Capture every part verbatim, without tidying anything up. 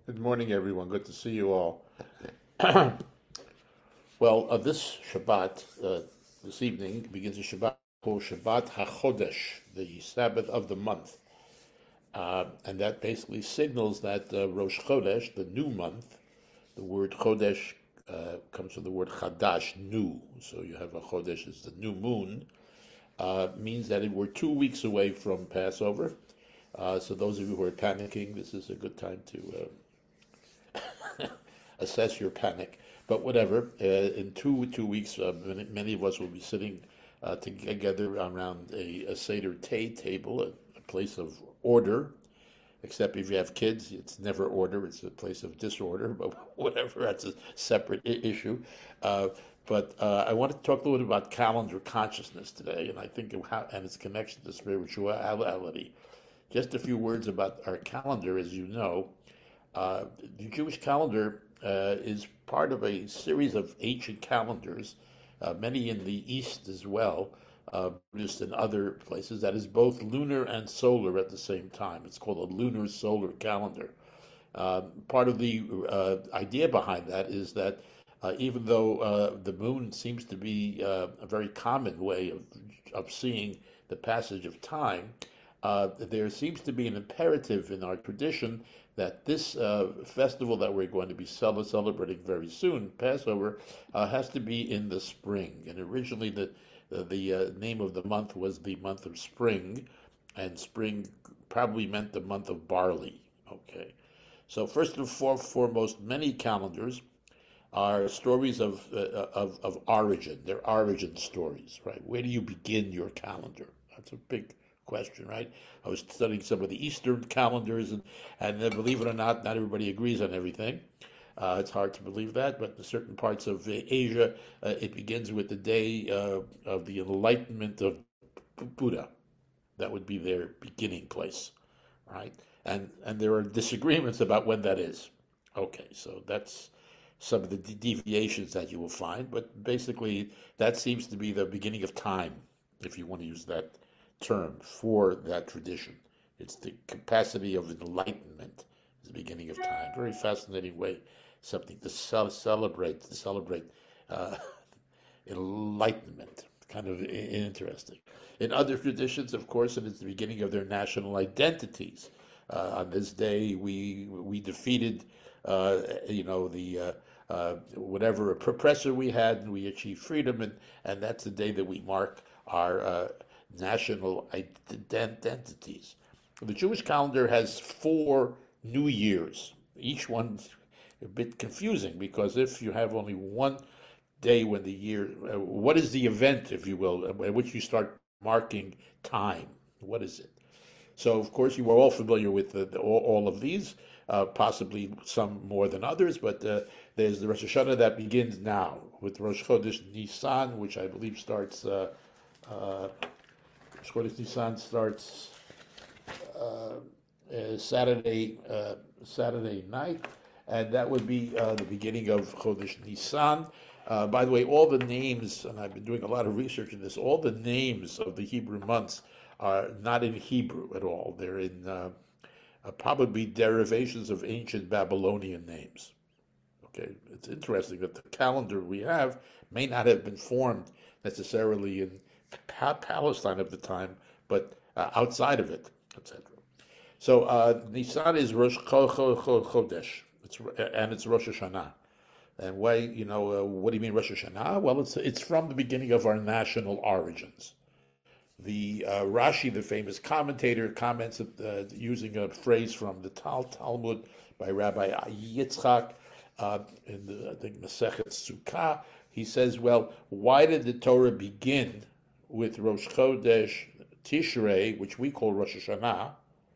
Good morning, everyone. Good to see you all. Well, uh, this Shabbat, uh, this evening, begins a Shabbat called Shabbat HaChodesh, the Sabbath of the month. Uh, and that basically signals that uh, Rosh Chodesh, the new month, the word Chodesh uh, comes from the word Chadash, new. So you have a Chodesh, it's the new moon, uh, means that we're two weeks away from Passover. Uh, so those of you who are panicking, this is a good time to uh, assess your panic. But whatever, uh, in two two weeks, uh, many, many of us will be sitting uh, together around a, a Seder Tay table, a, a place of order. Except if you have kids, it's never order; it's a place of disorder. But whatever, that's a separate I- issue. Uh, but uh, I want to talk a little bit about calendar consciousness today, and I think of how and its connection to spirituality. Just a few words about our calendar, as you know. Uh, the Jewish calendar uh, is part of a series of ancient calendars, uh, many in the East as well, uh, just in other places, that is both lunar and solar at the same time. It's called a lunar solar calendar. Uh, part of the uh, idea behind that is that uh, even though uh, the moon seems to be uh, a very common way of, of seeing the passage of time, uh, there seems to be an imperative in our tradition that this uh, festival that we're going to be cel- celebrating very soon, Passover, uh, has to be in the spring. And originally, the the, the uh, name of the month was the month of spring, and spring probably meant the month of barley. Okay, so first and foremost, many calendars are stories of, uh, of, of origin. They're origin stories, right? Where do you begin your calendar? That's a big question, right? I was studying some of the Eastern calendars, and, and uh, believe it or not, not everybody agrees on everything. Uh, it's hard to believe that, but in certain parts of uh, Asia, uh, it begins with the day uh, of the enlightenment of Buddha. That would be their beginning place, right? And and there are disagreements about when that is. Okay, so that's some of the deviations that you will find, but basically that seems to be the beginning of time, if you want to use that term for that tradition. It's the capacity of enlightenment is the beginning of time. Very fascinating way, something to celebrate, to celebrate uh, enlightenment. Kind of interesting. In other traditions, of course, it is the beginning of their national identities. Uh, on this day, we we defeated, uh, you know, the uh, uh, whatever oppressor we had, and we achieved freedom, and and that's the day that we mark our uh, national identities. The Jewish calendar has four New Years. Each one's a bit confusing because if you have only one day when the year, uh, what is the event, if you will, at which you start marking time? What is it? So, of course, you are all familiar with the, the, all, all of these, uh, possibly some more than others, but uh, there's the Rosh Hashanah that begins now with Rosh Chodesh Nisan, which I believe starts, uh, uh, Rosh Chodesh Nisan starts uh, uh, Saturday, uh, Saturday night, and that would be uh, the beginning of Chodesh Nisan. Uh, by the way, all the names, and I've been doing a lot of research in this, all the names of the Hebrew months are not in Hebrew at all. They're in uh, uh, probably derivations of ancient Babylonian names. Okay, it's interesting that the calendar we have may not have been formed necessarily in pa- Palestine of the time, but uh, outside of it, et cetera. So uh, Nisan is Rosh Chodesh, it's, and it's Rosh Hashanah. And why, you know, uh, what do you mean Rosh Hashanah? Well, it's it's from the beginning of our national origins. The uh, Rashi, the famous commentator, comments uh, using a phrase from the Tal Talmud by Rabbi Yitzchak uh, in the, I think Masechet Sukkah. He says, well, why did the Torah begin with Rosh Chodesh Tishrei, which we call Rosh Hashanah?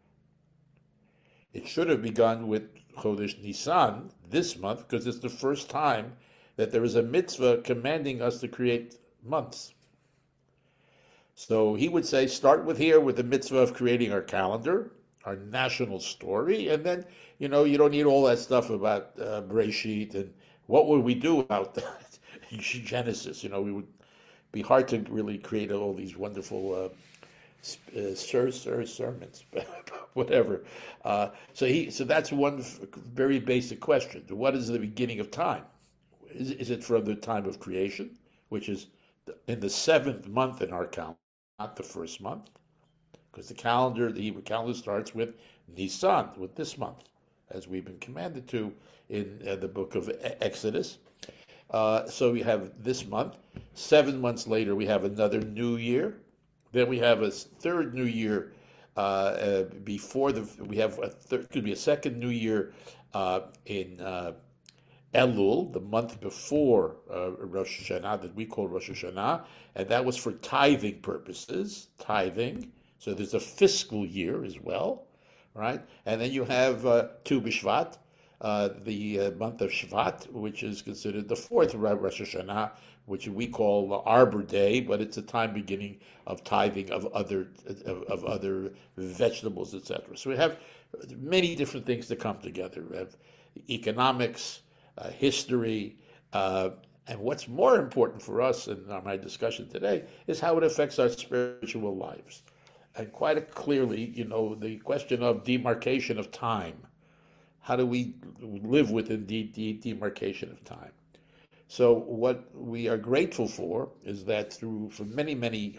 It should have begun with Chodesh Nisan this month because it's the first time that there is a mitzvah commanding us to create months. So he would say, start with here with the mitzvah of creating our calendar, our national story, and then, you know, you don't need all that stuff about uh, Bereshit and what would we do about that? Genesis. You know, we would be hard to really create all these wonderful uh, uh, sir, sir, sermons, whatever. Uh, so he, so that's one f- very basic question. What is the beginning of time? Is, is it from the time of creation, which is in the seventh month in our calendar, not the first month? Because the calendar, the Hebrew calendar starts with Nisan, with this month, as we've been commanded to in uh, the book of E- Exodus. Uh, so we have this month. Seven months later, we have another new year. Then we have a third new year uh, uh, before the. We have a third. Could be a second new year uh, in uh, Elul, the month before uh, Rosh Hashanah, that we call Rosh Hashanah, and that was for tithing purposes. Tithing. So there's a fiscal year as well, right? And then you have uh, Tu B'Shvat, uh, the uh, month of Shvat, which is considered the fourth Rosh Hashanah, which we call the Arbor Day, but it's a time beginning of tithing of other of, of other vegetables, et cetera. So we have many different things that come together. We have economics, uh, history, uh, and what's more important for us in my discussion today is how it affects our spiritual lives. And quite clearly, you know, the question of demarcation of time. How do we live within the de- demarcation of time? So what we are grateful for is that through for many, many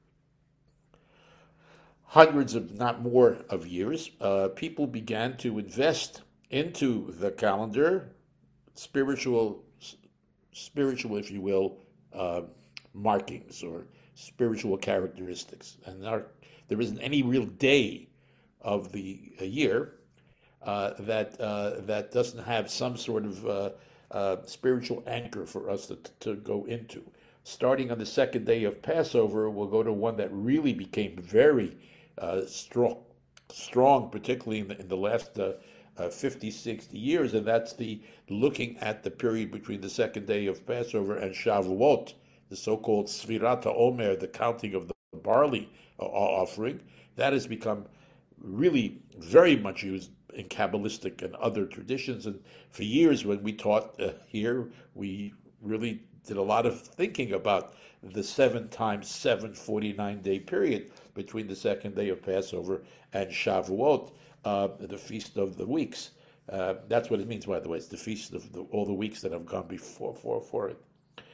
hundreds of not more of years, uh, people began to invest into the calendar, spiritual, spiritual, if you will, uh, markings or spiritual characteristics. And our, there isn't any real day of the a year uh, that uh, that doesn't have some sort of uh, uh, spiritual anchor for us to, to go into. Starting on the second day of Passover, we'll go to one that really became very uh, strong, strong, particularly in the, in the last uh, uh, fifty, sixty years, and that's the looking at the period between the second day of Passover and Shavuot, the so-called Sfirat HaOmer, the counting of the barley uh, offering. That has become really very much used in Kabbalistic and other traditions. And for years, when we taught uh, here, we really did a lot of thinking about the seven times seven forty-nine day period between the second day of Passover and Shavuot, uh, the Feast of the Weeks. Uh, that's what it means, by the way. It's the feast of the, all the weeks that have gone before for, for it.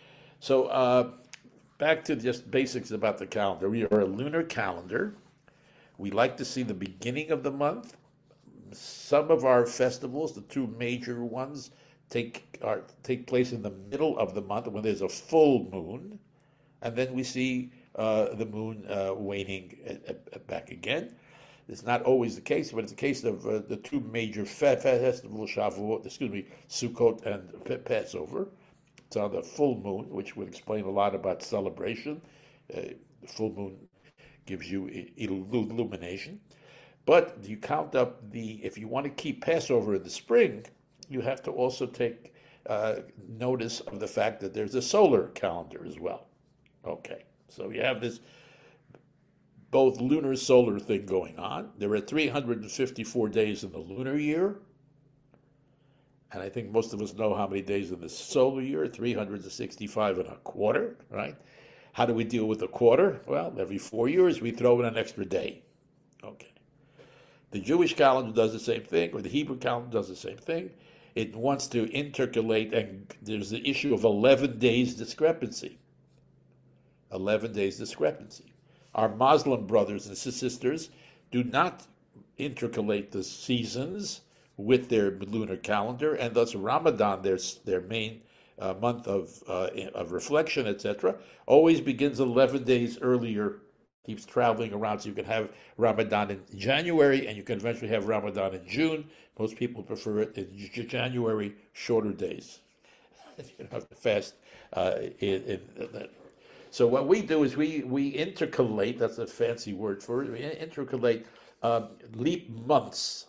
So uh, back to just basics about the calendar. We are a lunar calendar. We like to see the beginning of the month. Some of our festivals, the two major ones, take are, take place in the middle of the month when there's a full moon, and then we see uh, the moon uh, waning uh, uh, back again. It's not always the case, but it's the case of uh, the two major fe- festivals, Shavuot, excuse me, Sukkot and Passover. It's on the full moon, which would explain a lot about celebration. Uh, the full moon gives you illumination. But you count up the, if you want to keep Passover in the spring, you have to also take uh, notice of the fact that there's a solar calendar as well. Okay, so you have this both lunar solar thing going on. There are three hundred fifty-four days in the lunar year. And I think most of us know how many days in the solar year, three hundred sixty-five and a quarter, right? How do we deal with a quarter? Well, every four years we throw in an extra day. Okay. The Jewish calendar does the same thing, or the Hebrew calendar does the same thing. It wants to intercalate, and there's the issue of eleven days discrepancy. eleven days discrepancy. Our Muslim brothers and sisters do not intercalate the seasons with their lunar calendar, and thus Ramadan, their, their main uh, month of, uh, of reflection, et cetera, always begins eleven days earlier, keeps traveling around, so you can have Ramadan in January, and you can eventually have Ramadan in June. Most people prefer it in January, shorter days. You don't have to fast uh, in, in, so what we do is we, we intercalate, that's a fancy word for it, we intercalate um, leap months.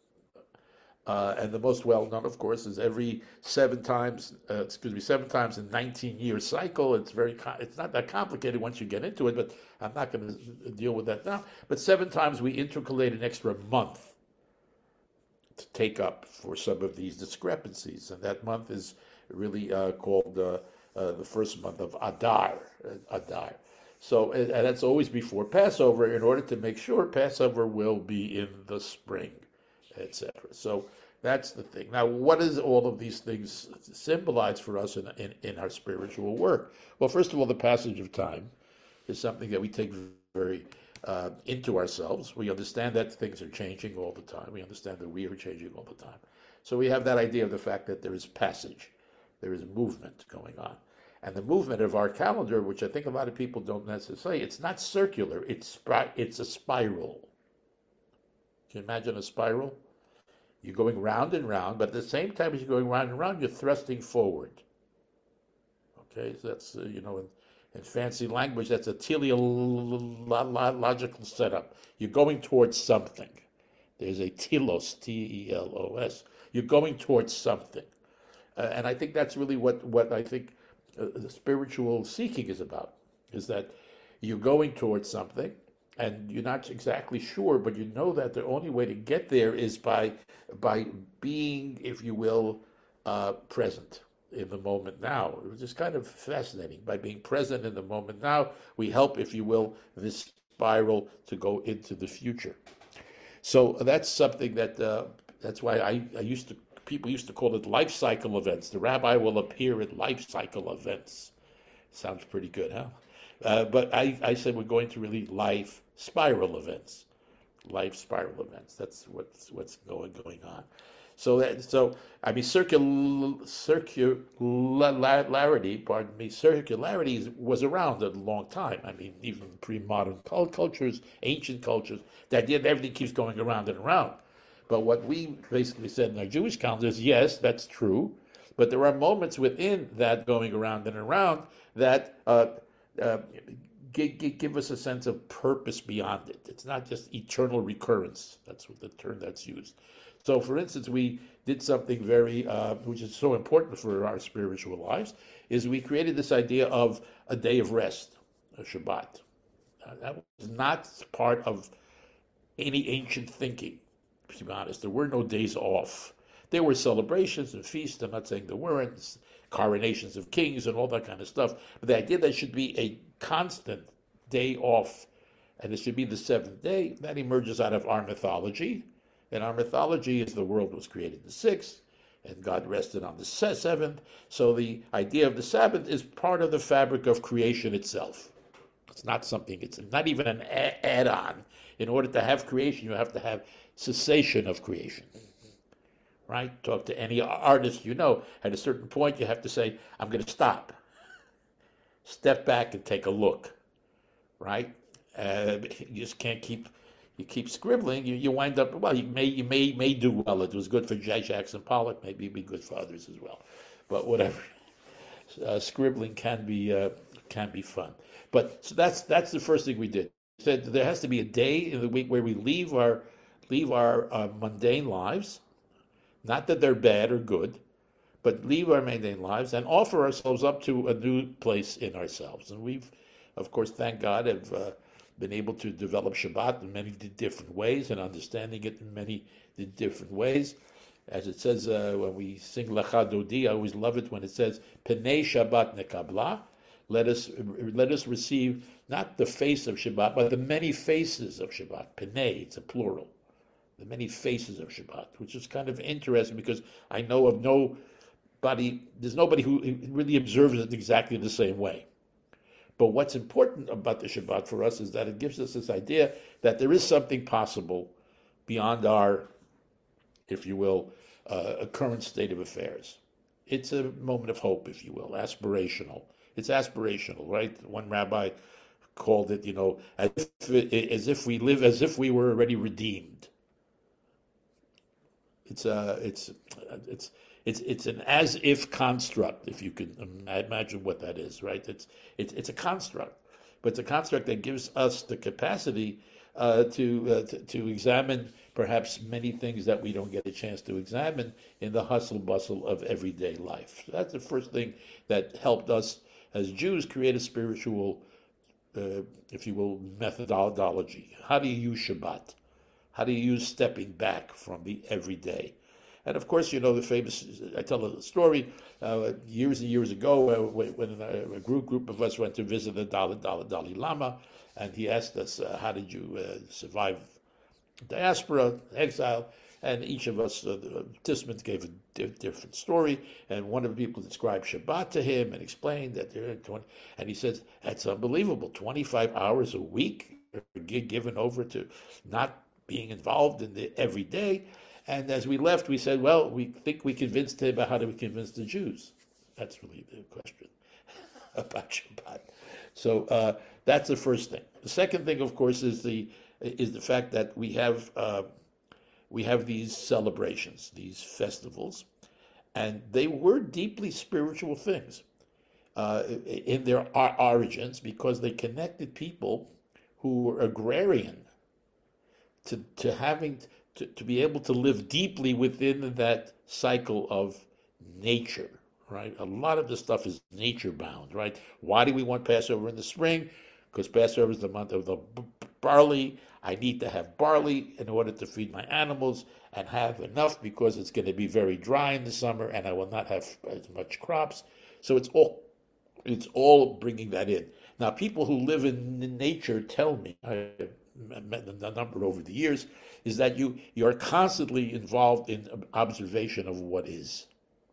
Uh, and the most well-known, of course, is every seven times, uh, excuse me, seven times in nineteen-year cycle. It's very, it's not that complicated once you get into it, but I'm not going to deal with that now. But seven times we intercalate an extra month to take up for some of these discrepancies, and that month is really uh, called uh, uh, the first month of Adar. Uh, Adar. So, and and that's always before Passover in order to make sure Passover will be in the spring, et cetera. So that's the thing. Now, what does all of these things symbolize for us in, in, in our spiritual work? Well, first of all, the passage of time is something that we take very uh, into ourselves. We understand that things are changing all the time. We understand that we are changing all the time. So we have that idea of the fact that there is passage, there is movement going on. And the movement of our calendar, which I think a lot of people don't necessarily say, it's not circular, it's, it's a spiral. Can you imagine a spiral? You're going round and round, but at the same time as you're going round and round, you're thrusting forward. Okay, so that's, uh, you know, in, in fancy language, that's a teleological setup. You're going towards something. There's a telos, T E L O S. You're going towards something. Uh, and I think that's really what, what I think uh, the spiritual seeking is about, is that you're going towards something, and you're not exactly sure, but you know that the only way to get there is by by being, if you will, uh, present in the moment now. It was just kind of fascinating. By being present in the moment now, we help, if you will, this spiral to go into the future. So that's something that uh, that's why I, I used to people used to call it life cycle events. The rabbi will appear at life cycle events. Sounds pretty good, huh? Uh, but I, I said we're going to really life spiral events, life spiral events. That's what's what's going going on. So that so I mean circul circularity, pardon me, circularity was around a long time. I mean even pre-modern cultures, ancient cultures, the idea that everything keeps going around and around. But what we basically said in our Jewish calendar is yes, that's true, but there are moments within that going around and around that. Uh, Uh, give, give us a sense of purpose beyond it. It's not just eternal recurrence. That's what the term that's used. So, for instance, we did something very, uh, which is so important for our spiritual lives, is we created this idea of a day of rest, a Shabbat. Uh, that was not part of any ancient thinking, to be honest. There were no days off. There were celebrations and feasts. I'm not saying there weren't. Coronations of kings and all that kind of stuff. But the idea that it should be a constant day off, and it should be the seventh day, that emerges out of our mythology. And our mythology is the world was created the sixth, and God rested on the seventh. So the idea of the Sabbath is part of the fabric of creation itself. It's not something, it's not even an add-on. In order to have creation, you have to have cessation of creation. Right? Talk to any artist you know. At a certain point, you have to say, I'm going to stop. Step back and take a look. Right? Uh, you just can't keep, you keep scribbling. You, you wind up, well, you may you may may do well. It was good for J. Jackson Pollock. Maybe it'd be good for others as well. But whatever. Uh, scribbling can be uh, can be fun. But so that's that's the first thing we did. We said there has to be a day in the week where we leave our leave our uh, mundane lives. Not that they're bad or good, but leave our mundane lives and offer ourselves up to a new place in ourselves. And we've, of course, thank God, have uh, been able to develop Shabbat in many different ways and understanding it in many different ways. As it says uh, when we sing Lecha Dodi, I always love it when it says, Penei Shabbat nekabla, let us, let us receive not the face of Shabbat, but the many faces of Shabbat. Penei, it's a plural. The many faces of Shabbat, which is kind of interesting because I know of nobody, there's nobody who really observes it exactly the same way. But what's important about the Shabbat for us is that it gives us this idea that there is something possible beyond our, if you will, uh, current state of affairs. It's a moment of hope, if you will, aspirational. It's aspirational, right? One rabbi called it, you know, as if, as if we live as if we were already redeemed. It's a, it's, it's, it's, it's an as-if construct, if you can imagine what that is, right? It's, it's, it's a construct, but it's a construct that gives us the capacity uh, to, uh, to to examine perhaps many things that we don't get a chance to examine in the hustle bustle of everyday life. So that's the first thing that helped us as Jews create a spiritual, uh, if you will, methodology. How do you use Shabbat? How do you use stepping back from the everyday? And of course, you know the famous. I tell a story. Uh, years and years ago, uh, when, when a, a group group of us went to visit the Dalai, Dalai, Dalai Lama, and he asked us, uh, "How did you uh, survive diaspora, exile?" And each of us, uh, the participants, gave a di- different story. And one of the people described Shabbat to him and explained that they're twenty. And he says, "That's unbelievable. twenty-five hours a week given over to not being involved in the everyday." And as we left, we said, "Well, we think we convinced him, but how do we convince the Jews?" That's really the question about Shabbat. So uh, that's the first thing. The second thing, of course, is the is the fact that we have uh, we have these celebrations, these festivals, and they were deeply spiritual things uh, in their origins because they connected people who were agrarian to to having to, to be able to live deeply within that cycle of nature, right? A lot of this stuff is nature bound, right? Why do we want Passover in the spring? Because Passover is the month of the barley. I need to have barley in order to feed my animals and have enough because it's going to be very dry in the summer and I will not have as much crops. So it's all it's all bringing that in. Now, people who live in nature tell me, I have met a number over the years, is that you you are constantly involved in observation of what is.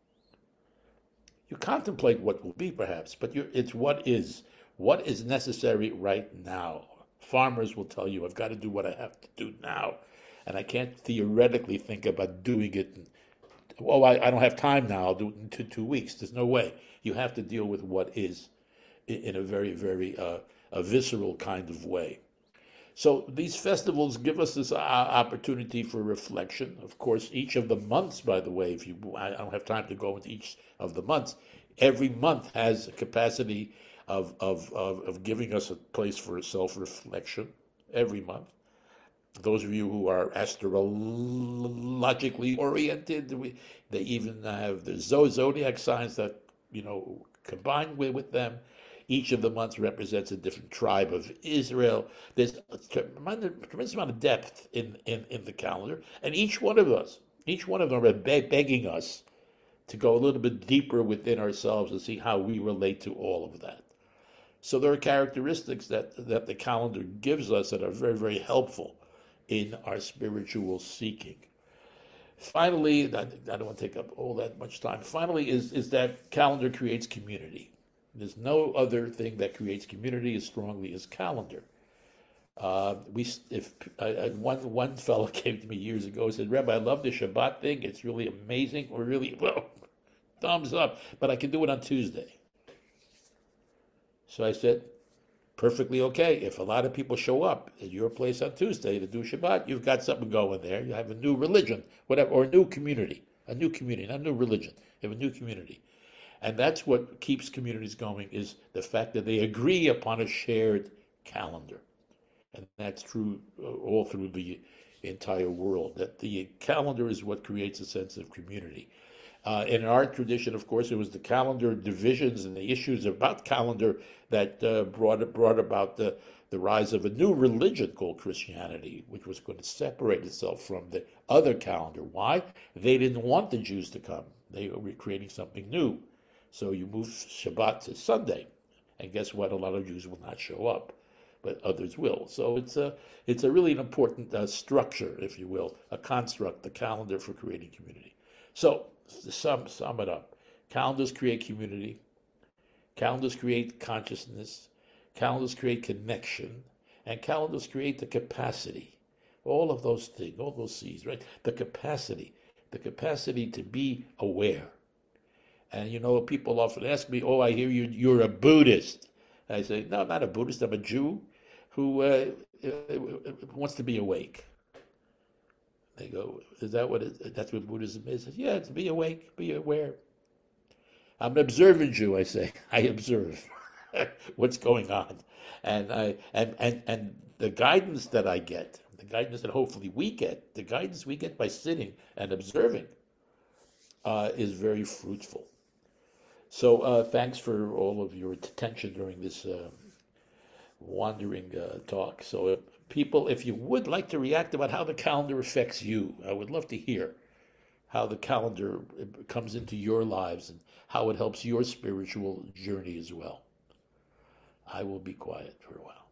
You contemplate what will be, perhaps, but you it's what is. What is necessary right now? Farmers will tell you, I've got to do what I have to do now. And I can't theoretically think about doing it. In, oh, I, I don't have time now. I'll do it in two, two weeks. There's no way. You have to deal with what is in, in a very, very uh, a visceral kind of way. So these festivals give us this uh, opportunity for reflection. Of course, each of the months, by the way, if you, I don't have time to go into each of the months. Every month has a capacity of of of, of giving us a place for self-reflection. Every month. Those of you who are astrologically oriented, we, they even have the zodiac signs that you know combine with, with them. Each of the months represents a different tribe of Israel. There's a tremendous amount of depth in, in, in the calendar. And each one of us, each one of them are be- begging us to go a little bit deeper within ourselves and see how we relate to all of that. So there are characteristics that, that the calendar gives us that are very, very helpful in our spiritual seeking. Finally, I, I don't want to take up all that much time. Finally, is, is that calendar creates community. There's no other thing that creates community as strongly as calendar. Uh, we, if uh, one one fellow came to me years ago and said, "Rabbi, I love the Shabbat thing. It's really amazing. Or really, well, thumbs up. But I can do it on Tuesday." So I said, "Perfectly okay. If a lot of people show up at your place on Tuesday to do Shabbat, you've got something going there. You have a new religion, whatever, or a new community, a new community, not a new religion. You have a new community." And that's what keeps communities going is the fact that they agree upon a shared calendar. And that's true uh, all through the entire world, that the calendar is what creates a sense of community. Uh, in our tradition, of course, it was the calendar divisions and the issues about calendar that uh, brought, brought about the, the rise of a new religion called Christianity, which was going to separate itself from the other calendar. Why? They didn't want the Jews to come. They were creating something new. So you move Shabbat to Sunday, and guess what? A lot of Jews will not show up, but others will. So it's a it's a really an important uh, structure, if you will, a construct, the calendar for creating community. So to sum sum it up, calendars create community, calendars create consciousness, calendars create connection, and calendars create the capacity. All of those things, all those C's, right? The capacity, the capacity to be aware. And you know, people often ask me, "Oh, I hear you, you're a Buddhist." I say, "No, I'm not a Buddhist. I'm a Jew who uh, wants to be awake." They go, "Is that what it, that's what Buddhism is?" I say, "Yeah, it's be awake, be aware." I'm an observant Jew. I say, I observe what's going on, and I and and and the guidance that I get, the guidance that hopefully we get, the guidance we get by sitting and observing, uh, is very fruitful. So uh, thanks for all of your attention during this uh, wandering uh, talk. So uh, people, if you would like to react about how the calendar affects you, I would love to hear. how the calendar comes into your lives and how it helps your spiritual journey as well. I will be quiet for a while.